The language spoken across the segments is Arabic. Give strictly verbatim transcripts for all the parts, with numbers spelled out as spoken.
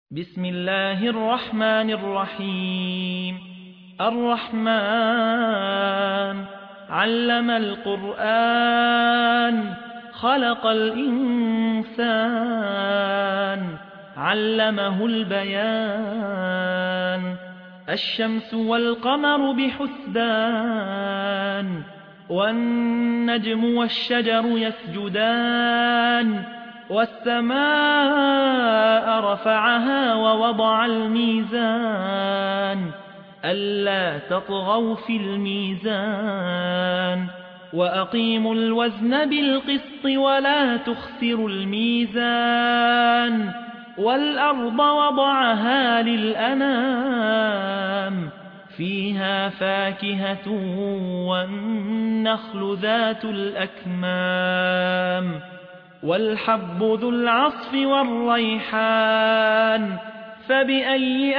بسم الله الرحمن الرحيم. الرحمن علم القرآن خلق الإنسان علمه البيان. الشمس والقمر بحسبان والنجم والشجر يسجدان والسماء رفعها ووضع الميزان ألا تطغوا في الميزان وأقيموا الوزن بالقسط ولا تخسروا الميزان والأرض وضعها للأنام فيها فاكهة والنخل ذات الأكمام والحب ذو العصف والريحان فبأي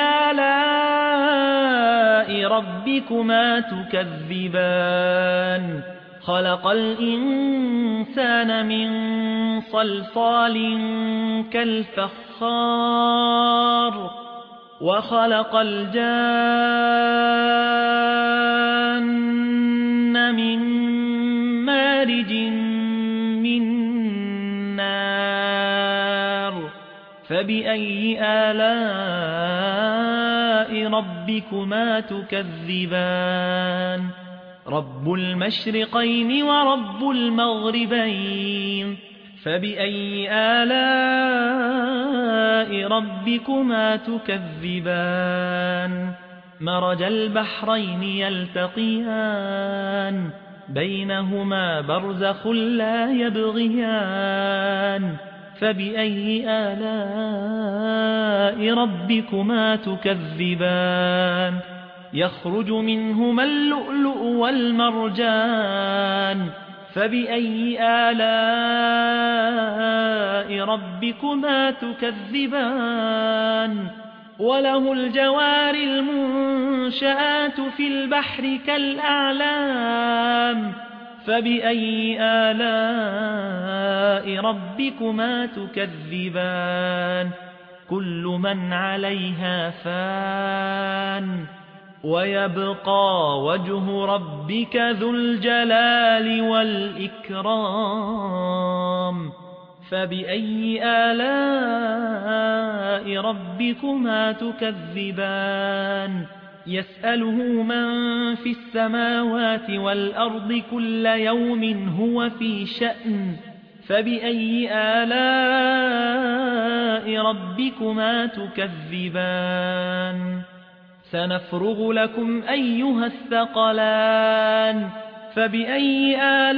آلاء ربكما تكذبان. خلق الإنسان من صلصال كالفخار وخلق الجان من مارج من نار فبأي آلاء ربكما تكذبان. رب المشرقين ورب المغربين فبأي آلاء ربكما تكذبان. مرج البحرين يلتقيان بينهما برزخ لا يبغيان فبأي آلاء ربكما تكذبان. يخرج منهما اللؤلؤ والمرجان فبأي آلاء ربكما تكذبان. وله الجوار المنشآت في البحر كالأعلام فبأي آلاء ربكما تكذبان. كل من عليها فان ويبقى وجه ربك ذو الجلال والإكرام فبأي آلاء ربكما تكذبان. يسأله من في السماوات والأرض كل يوم هو في شأن فبأي آلاء ربكما تكذبان. سنفرغ لكم أيها الثقلان فبأي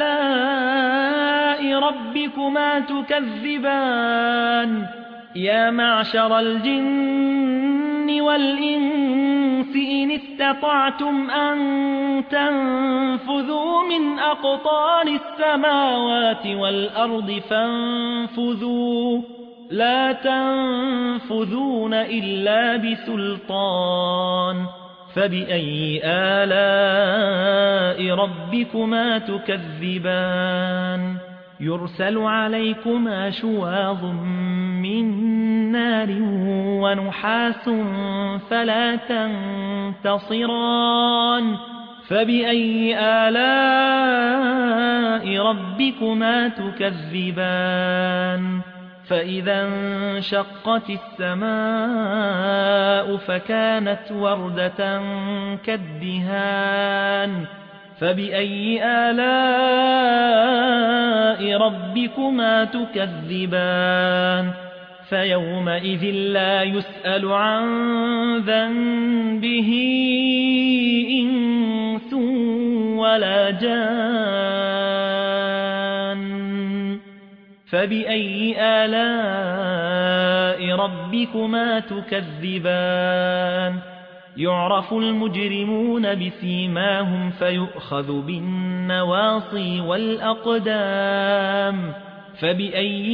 آلاء ربكما تكذبان. يا معشر الجن والإنس إن استطعتم أن تنفذوا من أقطار السماوات والأرض فانفذوا لا تنفذون إلا بسلطان فبأي آلاء ربكما تكذبان. يرسل عليكما شواظ من نار ونحاس فلا تنتصران فبأي آلاء ربكما تكذبان. فإذا انشقت السماء فكانت وردة كالدهان فبأي آلاء ربكما تكذبان. فيومئذ لا يسأل عن ذنبه إنس ولا جان فبأي آلاء ربكما تكذبان. يعرف المجرمون بسيماهم فيؤخذ بالنواصي والأقدام فبأي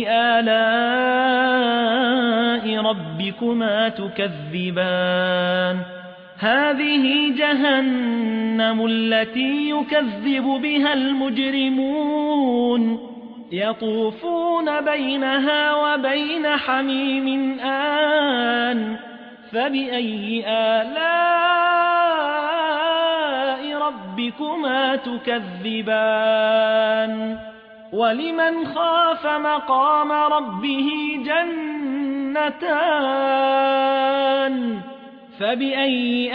آلاء ربكما تكذبان. هذه جهنم التي يكذب بها المجرمون يطوفون بينها وبين حميم آن فبأي آلاء ربكما تكذبان ولمن خاف مقام ربه جنتان فبأي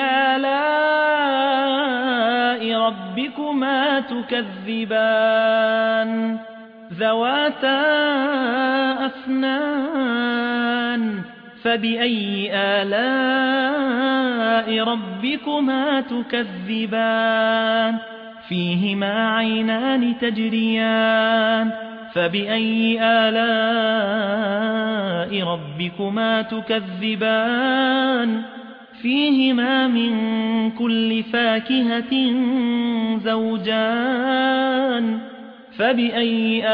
آلاء ربكما تكذبان ذواتا أفنان فبأي آلاء ربكما تكذبان فيهما عينان تجريان فبأي آلاء ربكما تكذبان فيهما من كل فاكهة زوجان فبأي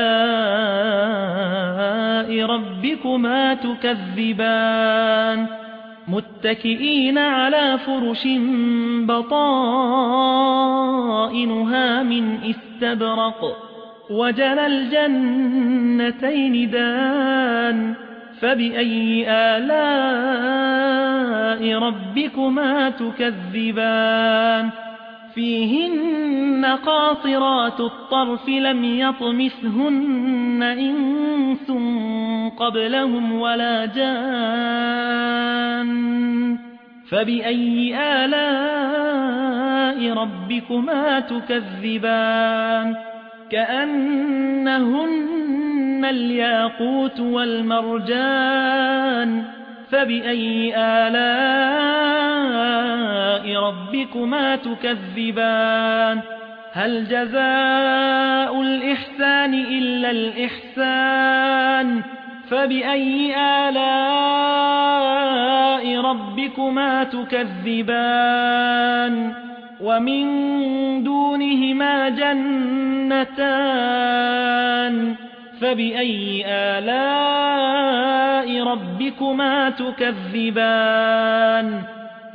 آلاء ربكما تكذبان متكئين على فرش بطائنها من استبرق وجنى الجنتين دان فبأي آلاء ربكما تكذبان فيهن قاصرات الطرف لم يطمثهن إنس قبلهم ولا جان فبأي آلاء ربكما تكذبان كأنهن الياقوت والمرجان فبأي آلاء ربكما تكذبان هل جزاء الإحسان إلا الإحسان فبأي آلاء ربكما تكذبان ومن دونهما جنتان فبأي آلاء ربكما تكذبان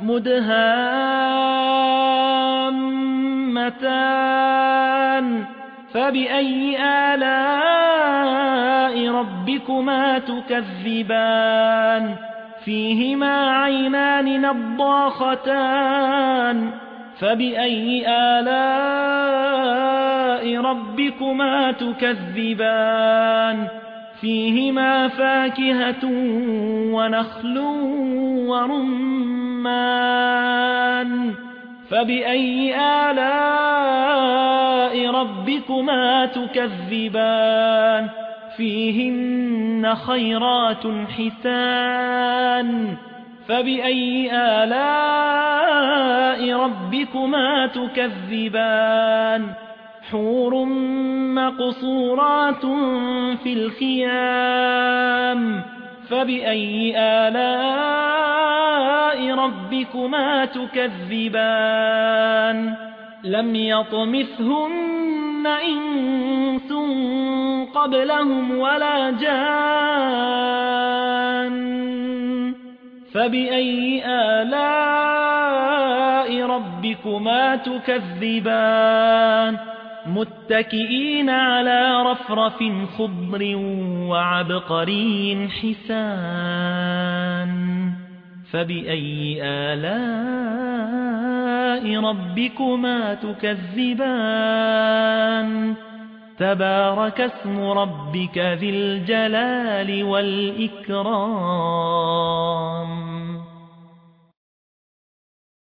مدهامتان فبأي آلاء ربكما تكذبان فيهما عينان نضاختان فبأي آلاء ربكما تكذبان فيهما فاكهة ونخل ورمان فبأي آلاء ربكما تكذبان فيهن خيرات حسان فبأي آلاء ربكما تكذبان حور مقصورات في الخيام فبأي آلاء ربكما تكذبان لم يطمثهن إنس قبلهم ولا جان فبأي آلاء ربكما تكذبان متكئين على رفرف خضر وعبقري حسان فبأي آلاء ربكما تكذبان تبارك اسم ربك ذي الجلال والإكرام